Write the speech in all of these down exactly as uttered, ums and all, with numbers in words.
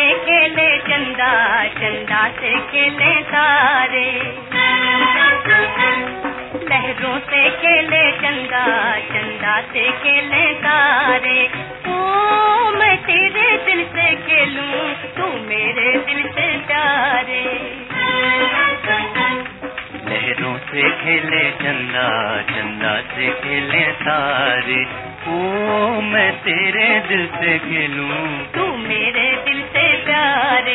खेले चंदा, चंदा से खेले तारे। लहरों से खेले चंदा, चंदा से खेले तारे। ओ मैं तेरे दिल से खेलूं, तू मेरे दिल से प्यारे। लहरों से खेले चंदा, चंदा से खेले तारे। ओ मैं तेरे दिल से खेलूं, तू मेरे दिल से प्यारे।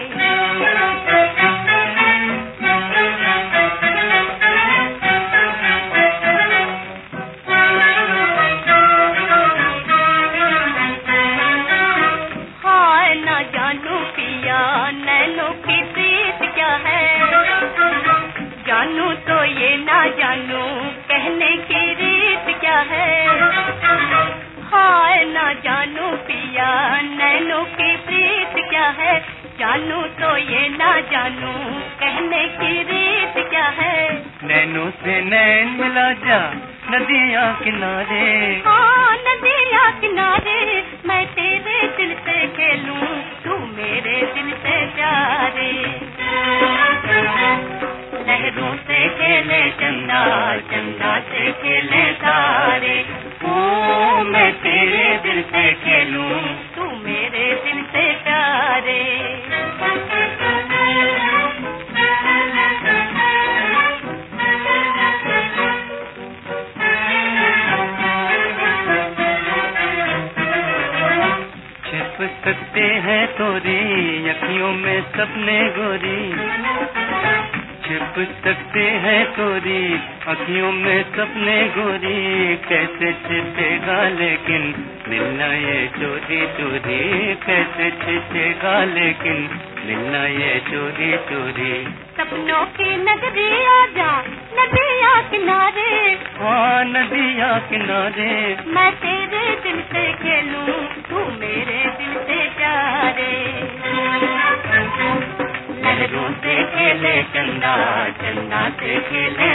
हाय ना जानू पिया नैनों की प्रीत क्या है, जानू तो ये ना जानू कहने की रीत क्या है। हाय ना जानू पिया नैनों की प्रीत क्या है, जानू तो ये ना जानू कहने की रीत क्या है। नैनों से नैन मिला जा नदियाँ किनारे। हाँ नदियाँ किनारे, मैं तेरे दिल से खेलूं, तू मेरे दिल से प्यारे। लहरों से खेले चंदा, चंदा से खेले तारे। ओ मैं तेरे दिल से खेलूं, तू मेरे दिल से प्यारे। छिप सकते हैं तोरी अखियों में सपने गोरी। छिप सकते हैं तोरी अखियों में सपने गोरी। कैसे छिपेगा लेकिन मिलना ये चोरी चोरी। कैसे छिपेगा लेकिन मिलना ये चोरी चोरी। सपनों की नगरी आजा नदियाँ किनारे। हाँ नदियाँ किनारे, मैं तेरे दिल से खेलूं, तू मेरे दिल से प्यारे। लहरों से खेले चंदा, चंदा से खेले